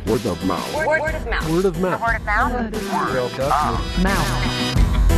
Word of mouth. Word of mouth. Word of mouth. Word of mouth. Word of Mouth.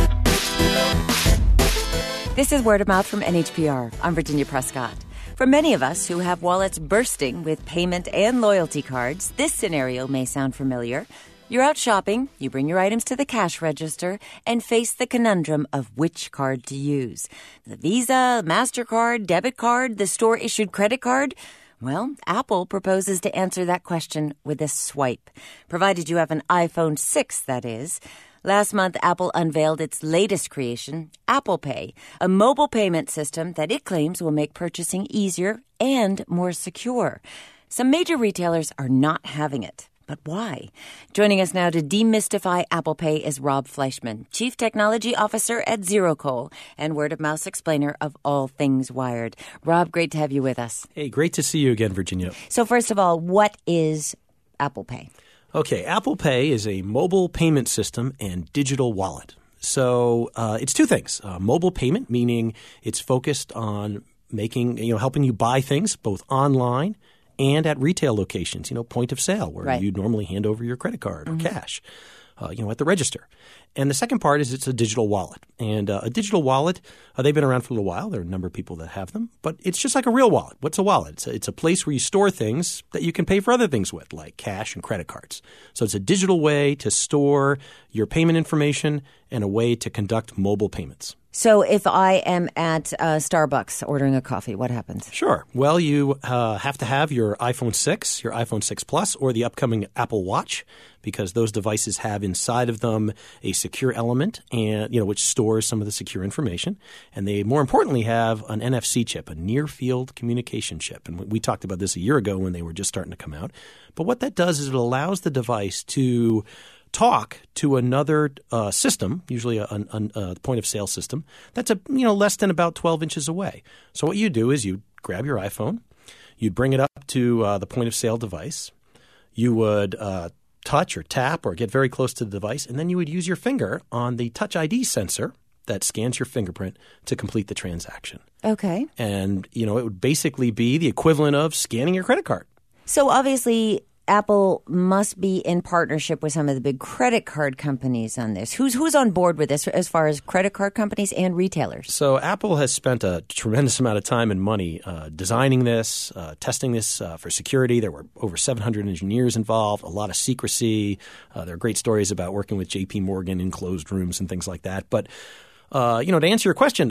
This is Word of Mouth from NHPR. I'm Virginia Prescott. For many of us who have wallets bursting with payment and loyalty cards, this scenario may sound familiar. You're out shopping, you bring your items to the cash register, and face the conundrum of which card to use. The Visa, MasterCard, debit card, the store-issued credit card? Well, Apple proposes to answer that question with a swipe, provided you have an iPhone 6, that is. Last month, Apple unveiled its latest creation, Apple Pay, a mobile payment system that it claims will make purchasing easier and more secure. Some major retailers are not having it. But why? Joining us now to demystify Apple Pay is Rob Fleischman, Chief Technology Officer at ZeroCoal and Word of Mouth explainer of all things Wired. Rob, great to have you with us. Hey, great to see you again, Virginia. So first of all, what is Apple Pay? Okay, Apple Pay is a mobile payment system and digital wallet. So it's two things. Mobile payment, meaning it's focused on helping you buy things both online and at retail locations, point of sale where you normally hand over your credit card or cash, at the register. And the second part is it's a digital wallet. And a digital wallet, they've been around for a little while. There are a number of people that have them. But it's just like a real wallet. What's a wallet? It's a place where you store things that you can pay for other things with, like cash and credit cards. So it's a digital way to store your payment information and a way to conduct mobile payments. So if I am at Starbucks ordering a coffee, what happens? Sure. Well, you have to have your iPhone 6, your iPhone 6 Plus, or the upcoming Apple Watch, because those devices have inside of them a secure element and which stores some of the secure information. And they, more importantly, have an NFC chip, a near-field communication chip. And we talked about this a year ago when they were just starting to come out. But what that does is it allows the device to talk to another system, usually a point-of-sale system, that's less than about 12 inches away. So what you do is you grab your iPhone, you'd bring it up to the point-of-sale device, you would touch or tap or get very close to the device, and then you would use your finger on the Touch ID sensor that scans your fingerprint to complete the transaction. Okay. And, it would basically be the equivalent of scanning your credit card. So obviously Apple must be in partnership with some of the big credit card companies on this. Who's on board with this as far as credit card companies and retailers? So Apple has spent a tremendous amount of time and money designing this, testing this for security. There were over 700 engineers involved, a lot of secrecy. There are great stories about working with J.P. Morgan in closed rooms and things like that. But to answer your question,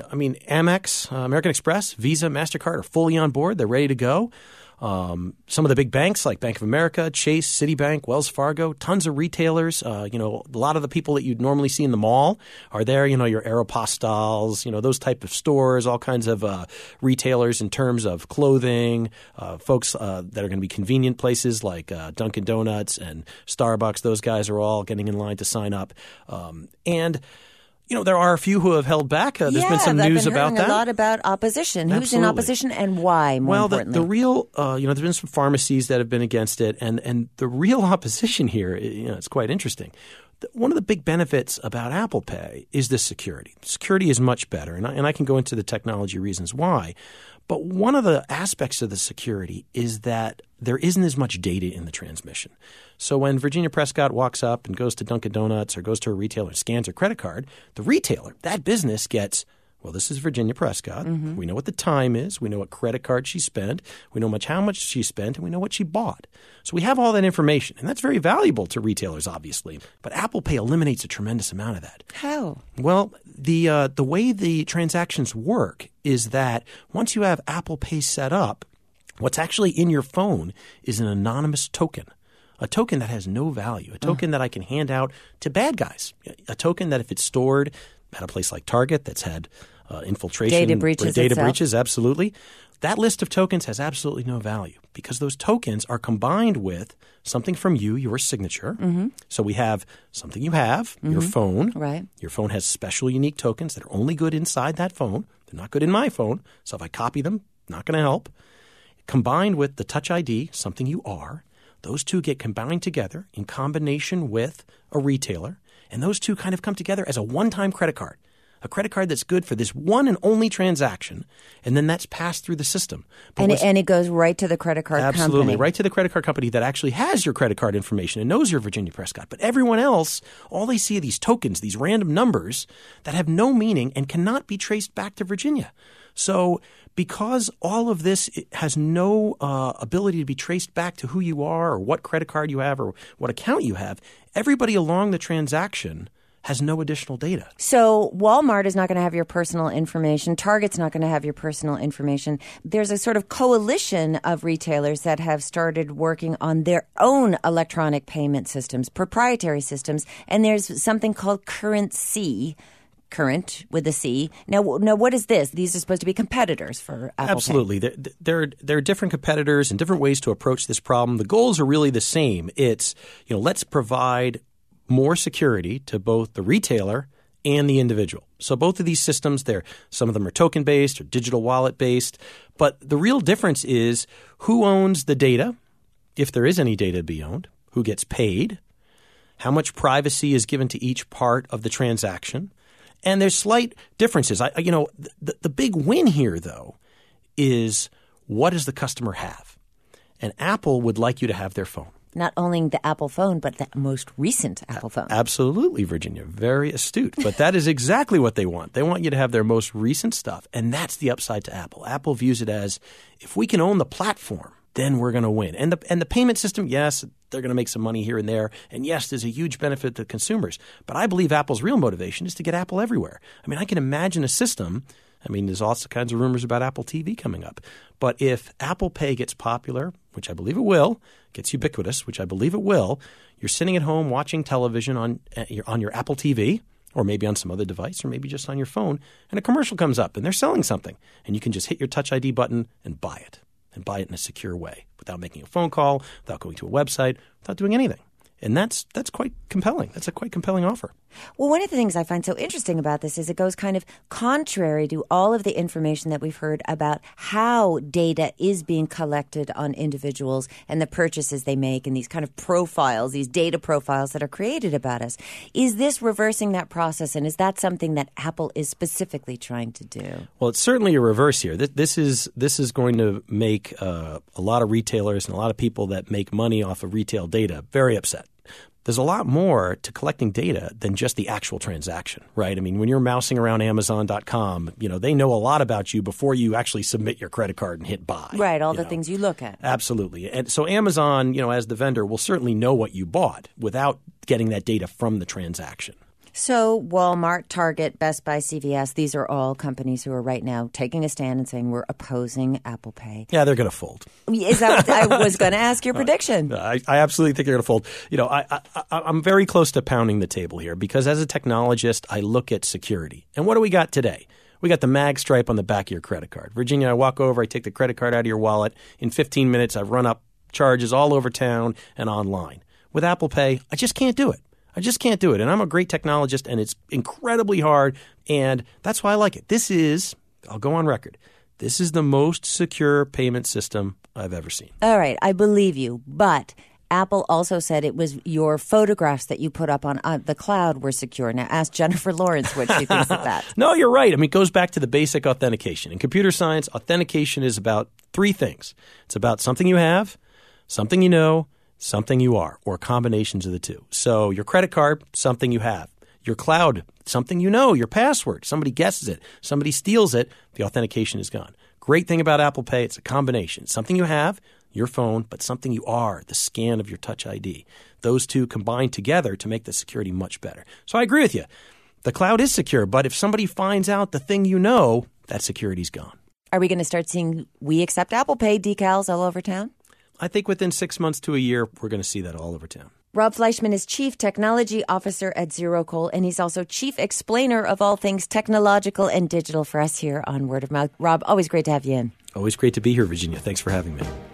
Amex, American Express, Visa, MasterCard are fully on board. They're ready to go. Some of the big banks like Bank of America, Chase, Citibank, Wells Fargo, tons of retailers. A lot of the people that you'd normally see in the mall are there. Your Aeropostales, those type of stores, all kinds of retailers in terms of clothing, folks that are going to be convenient places like Dunkin' Donuts and Starbucks. Those guys are all getting in line to sign up. There are a few who have held back. There's been some news about that. A lot about opposition. Absolutely. Who's in opposition and why, more importantly? The real, there's been some pharmacies that have been against it. And the real opposition here, it's quite interesting. One of the big benefits about Apple Pay is the security. Security is much better. And I can go into the technology reasons why. But one of the aspects of the security is that there isn't as much data in the transmission. So when Virginia Prescott walks up and goes to Dunkin' Donuts or goes to a retailer and scans her credit card, the retailer, that business gets, well, this is Virginia Prescott. Mm-hmm. We know what the time is. We know what credit card she spent. We know how much she spent, and we know what she bought. So we have all that information, and that's very valuable to retailers, obviously. But Apple Pay eliminates a tremendous amount of that. How? Well, the way the transactions work is that once you have Apple Pay set up, what's actually in your phone is an anonymous token. A token that has no value, a token that I can hand out to bad guys, a token that if it's stored at a place like Target that's had infiltration. Data breaches, absolutely. That list of tokens has absolutely no value because those tokens are combined with something from you, your signature. Mm-hmm. So we have something you have, your phone. Right. Your phone has special unique tokens that are only good inside that phone. They're not good in my phone. So if I copy them, not going to help. Combined with the Touch ID, something you are, those two get combined together in combination with a retailer, and those two kind of come together as a one-time credit card. a credit card that's good for this one and only transaction, and then that's passed through the system. And it goes right to the credit card company. Absolutely, right to the credit card company that actually has your credit card information and knows you're Virginia Prescott. But everyone else, all they see are these tokens, these random numbers that have no meaning and cannot be traced back to Virginia. So because all of this has no ability to be traced back to who you are or what credit card you have or what account you have, everybody along the transaction has no additional data. So Walmart is not going to have your personal information. Target's not going to have your personal information. There's a sort of coalition of retailers that have started working on their own electronic payment systems, proprietary systems, and there's something called Currency. Current with a C. Now, what is this? These are supposed to be competitors for Apple Absolutely. Pay. There are different competitors and different ways to approach this problem. The goals are really the same. It's, let's provide more security to both the retailer and the individual. So both of these systems, some of them are token-based or digital wallet-based. But the real difference is who owns the data, if there is any data to be owned, who gets paid, how much privacy is given to each part of the transaction. And there's slight differences. The big win here, though, is what does the customer have? And Apple would like you to have their phone. Not only the Apple phone, but the most recent Apple phone. Absolutely, Virginia. Very astute. But that is exactly what they want. They want you to have their most recent stuff. And that's the upside to Apple. Apple views it as if we can own the platform, then we're going to win. And the payment system, yes, they're going to make some money here and there. And yes, there's a huge benefit to consumers. But I believe Apple's real motivation is to get Apple everywhere. I mean, I can imagine a system. There's all kinds of rumors about Apple TV coming up. But if Apple Pay gets popular, which I believe it will, gets ubiquitous, which I believe it will, you're sitting at home watching television on your Apple TV, or maybe on some other device, or maybe just on your phone, and a commercial comes up and they're selling something. And you can just hit your Touch ID button and buy it. And buy it in a secure way without making a phone call, without going to a website, without doing anything. And that's quite compelling. That's a quite compelling offer. Well, one of the things I find so interesting about this is it goes kind of contrary to all of the information that we've heard about how data is being collected on individuals and the purchases they make and these kind of profiles, these data profiles that are created about us. Is this reversing that process, and is that something that Apple is specifically trying to do? Well, it's certainly a reverse here. This is going to make a lot of retailers and a lot of people that make money off of retail data very upset. There's a lot more to collecting data than just the actual transaction, right? I mean, when you're mousing around Amazon.com, they know a lot about you before you actually submit your credit card and hit buy. Right, all the things you look at. Absolutely. And so Amazon, as the vendor, will certainly know what you bought without getting that data from the transaction. So Walmart, Target, Best Buy, CVS, these are all companies who are right now taking a stand and saying we're opposing Apple Pay. Yeah, they're going to fold. Is that I was going to ask your prediction. I absolutely think they're going to fold. I'm very close to pounding the table here because as a technologist, I look at security. And what do we got today? We got the mag stripe on the back of your credit card. Virginia, I walk over, I take the credit card out of your wallet. In 15 minutes, I've run up charges all over town and online. With Apple Pay, I just can't do it. I just can't do it. And I'm a great technologist, and it's incredibly hard, and that's why I like it. I'll go on record, this is the most secure payment system I've ever seen. All right, I believe you, but Apple also said it was your photographs that you put up on the cloud were secure. Now, ask Jennifer Lawrence what she thinks of that. No, you're right. It goes back to the basic authentication. In computer science, authentication is about three things. It's about something you have, something you know, something you are, or combinations of the two. So your credit card, something you have. Your cloud, something you know, your password. Somebody guesses it. Somebody steals it. The authentication is gone. Great thing about Apple Pay, it's a combination. Something you have, your phone, but something you are, the scan of your Touch ID. Those two combine together to make the security much better. So I agree with you. The cloud is secure, but if somebody finds out the thing you know, that security's gone. Are we going to start seeing we accept Apple Pay decals all over town? I think within 6 months to a year, we're going to see that all over town. Rob Fleischman is Chief Technology Officer at ZeroCoal, and he's also Chief Explainer of all things technological and digital for us here on Word of Mouth. Rob, always great to have you in. Always great to be here, Virginia. Thanks for having me.